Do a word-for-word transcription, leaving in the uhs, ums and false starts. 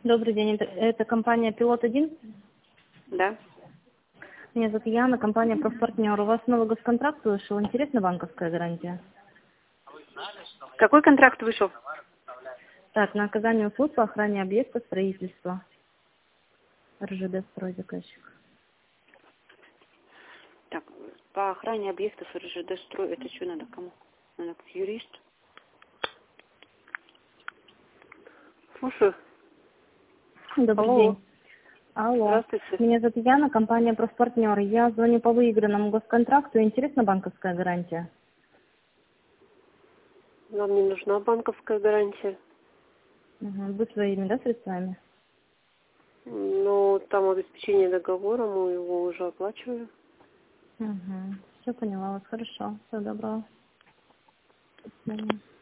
Добрый день, это, это компания «Пилот один». Да. Меня зовут Яна, компания «Профпартнер». У вас новый госконтракт вышел, интересна банковская гарантия? Какой контракт вышел? Так, на оказание услуг по охране объекта строительства. РЖД стройзаказчик. Так, по охране объектов РЖД строй. Это что надо кому? Надо к юристу. Слушаю. Добрый Алло. день. Алло. Здравствуйте. Меня зовут Яна, компания «Профпартнер». Я звоню по выигранному госконтракту. Интересна банковская гарантия? Нам не нужна банковская гарантия. Угу. Вы своими, да, средствами? Ну, там обеспечение договора, мы его уже оплачиваем. Угу. Все поняла вас, хорошо. Всего доброго. До свидания.